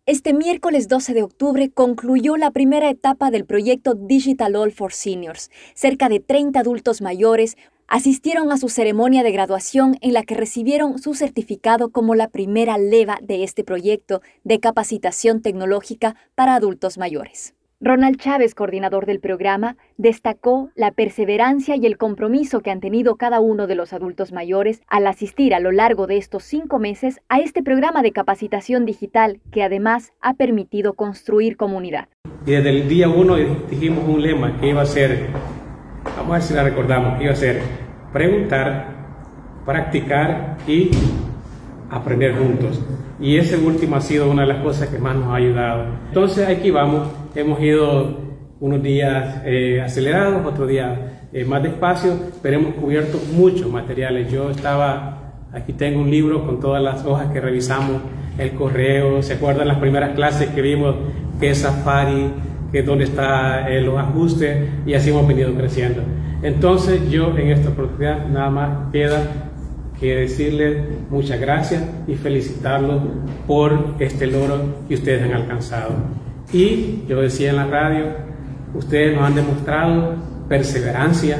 Este miércoles 12 de octubre concluyó la primera etapa del proyecto Digital All for Seniors. Cerca de 30 adultos mayores asistieron a su ceremonia de graduación en la que recibieron su certificado como la primera leva de este proyecto de capacitación tecnológica para adultos mayores. Ronald Chávez, coordinador del programa, destacó la perseverancia y el compromiso que han tenido cada uno de los adultos mayores al asistir a lo largo de estos 5 meses a este programa de capacitación digital que además ha permitido construir comunidad. Y desde el día 1 dijimos un lema que iba a ser, vamos a ver si la recordamos, que iba a ser preguntar, practicar y aprender juntos. Y ese último ha sido una de las cosas que más nos ha ayudado. Entonces aquí vamos, hemos ido unos días acelerados, otros días más despacio, pero hemos cubierto muchos materiales. Aquí tengo un libro con todas las hojas que revisamos, el correo, ¿se acuerdan las primeras clases que vimos? Que es Safari, que es donde están los ajustes, y así hemos venido creciendo. Entonces yo en esta oportunidad nada más queda que decirles muchas gracias y felicitarlos por este logro que ustedes han alcanzado. Y yo decía en la radio, ustedes nos han demostrado perseverancia,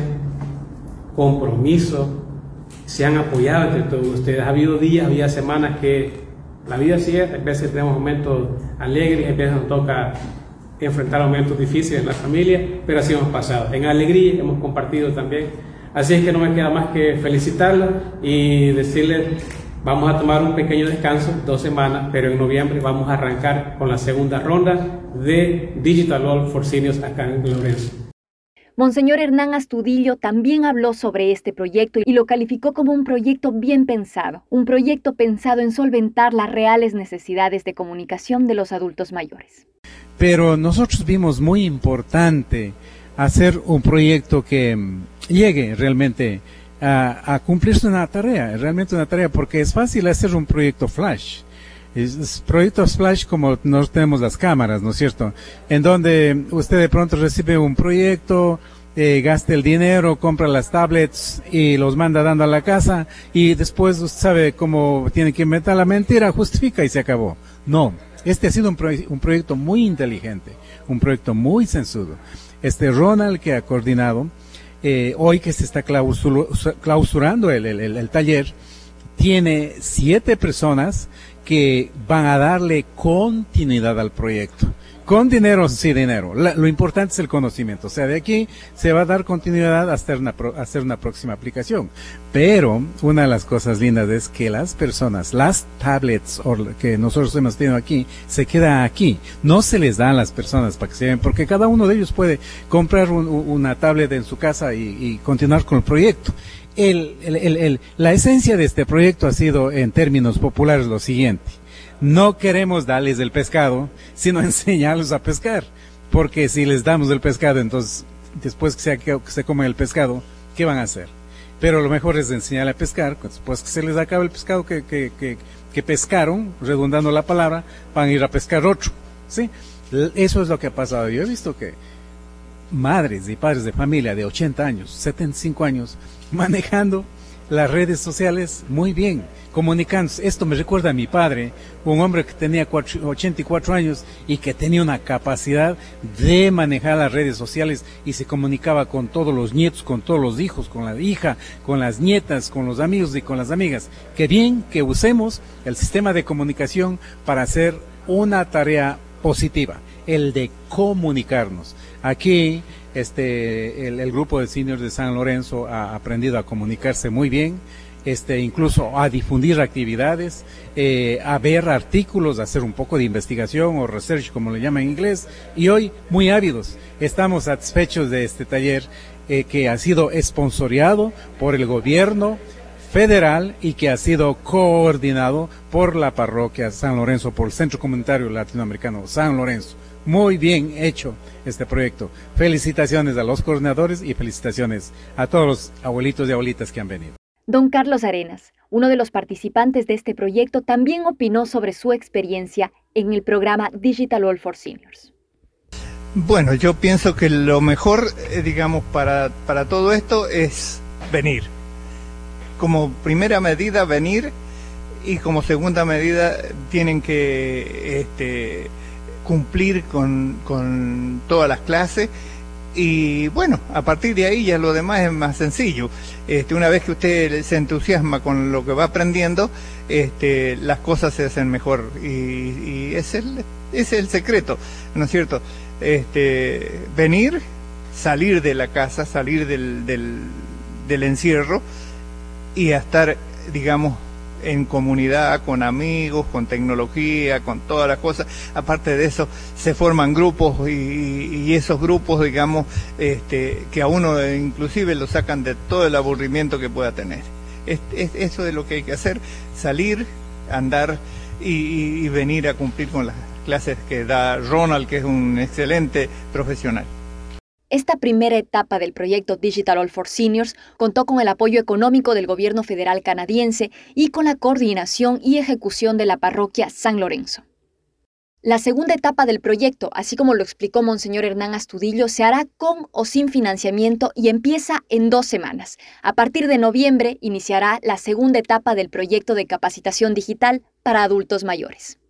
compromiso, se han apoyado entre todos ustedes. Ha habido días, había semanas que la vida así es, a veces tenemos momentos alegres, a veces nos toca enfrentar momentos difíciles en la familia, pero así hemos pasado. En alegría hemos compartido también. Así es que no me queda más que felicitarlos y decirles, vamos a tomar un pequeño descanso, 2 semanas, pero en noviembre vamos a arrancar con la segunda ronda de Digital All for Seniors acá en Lorenzo. Monseñor Hernán Astudillo también habló sobre este proyecto y lo calificó como un proyecto bien pensado, un proyecto pensado en solventar las reales necesidades de comunicación de los adultos mayores. Pero nosotros vimos muy importante hacer un proyecto que llegue realmente a cumplirse una tarea, realmente una tarea, porque es fácil hacer un proyecto flash. Proyectos flash como nos tenemos las cámaras, ¿no es cierto? En donde usted de pronto recibe un proyecto, gasta el dinero, compra las tablets y los manda dando a la casa y después usted sabe cómo tiene que inventar la mentira, justifica y se acabó. No, este ha sido un proyecto muy inteligente, un proyecto muy sensudo. Ronald que ha coordinado, hoy que se está clausurando el taller, tiene 7 personas que van a darle continuidad al proyecto. Con dinero, sí dinero. Lo importante es el conocimiento. O sea, de aquí se va a dar continuidad hasta hacer una próxima aplicación. Pero una de las cosas lindas es que las personas, las tablets que nosotros hemos tenido aquí, se quedan aquí. No se les dan a las personas para que se vean, porque cada uno de ellos puede comprar una tablet en su casa y continuar con el proyecto. La esencia de este proyecto ha sido, en términos populares, lo siguiente. No queremos darles el pescado, sino enseñarlos a pescar. Porque si les damos el pescado, entonces, después que se comen el pescado, ¿qué van a hacer? Pero lo mejor es enseñarles a pescar. Después que se les acabe el pescado que pescaron, redundando la palabra, van a ir a pescar otro, ¿sí? Eso es lo que ha pasado. Yo he visto que madres y padres de familia de 80 años, 75 años, manejando las redes sociales muy bien, comunicándose. Esto me recuerda a mi padre, un hombre que tenía 84 años y que tenía una capacidad de manejar las redes sociales y se comunicaba con todos los nietos, con todos los hijos, con la hija, con las nietas, con los amigos y con las amigas. Qué bien que usemos el sistema de comunicación para hacer una tarea positiva, el de comunicarnos. Aquí el grupo de seniors de San Lorenzo ha aprendido a comunicarse muy bien, incluso a difundir actividades, a ver artículos, a hacer un poco de investigación o research, como le llaman en inglés, y hoy muy ávidos. Estamos satisfechos de este taller que ha sido esponsoreado por el gobierno federal y que ha sido coordinado por la parroquia San Lorenzo, por el Centro Comunitario Latinoamericano San Lorenzo. Muy bien hecho este proyecto. Felicitaciones a los coordinadores y felicitaciones a todos los abuelitos y abuelitas que han venido. Don Carlos Arenas, uno de los participantes de este proyecto, también opinó sobre su experiencia en el programa Digital All for Seniors. Bueno, yo pienso que lo mejor, para todo esto es venir. Como primera medida, venir y como segunda medida tienen que cumplir con todas las clases. Y bueno, a partir de ahí ya lo demás es más sencillo. Una vez que usted se entusiasma con lo que va aprendiendo, las cosas se hacen mejor, y ese es el secreto, ¿no es cierto? Venir, salir de la casa, salir del encierro y a estar, digamos, en comunidad, con amigos, con tecnología, con todas las cosas. Aparte de eso, se forman grupos y esos grupos, digamos, que a uno inclusive lo sacan de todo el aburrimiento que pueda tener. Eso es lo que hay que hacer: salir, andar y venir a cumplir con las clases que da Ronald, que es un excelente profesional. Esta primera etapa del proyecto Digital All for Seniors contó con el apoyo económico del gobierno federal canadiense y con la coordinación y ejecución de la parroquia San Lorenzo. La segunda etapa del proyecto, así como lo explicó Monseñor Hernán Astudillo, se hará con o sin financiamiento y empieza en 2 semanas. A partir de noviembre iniciará la segunda etapa del proyecto de capacitación digital para adultos mayores.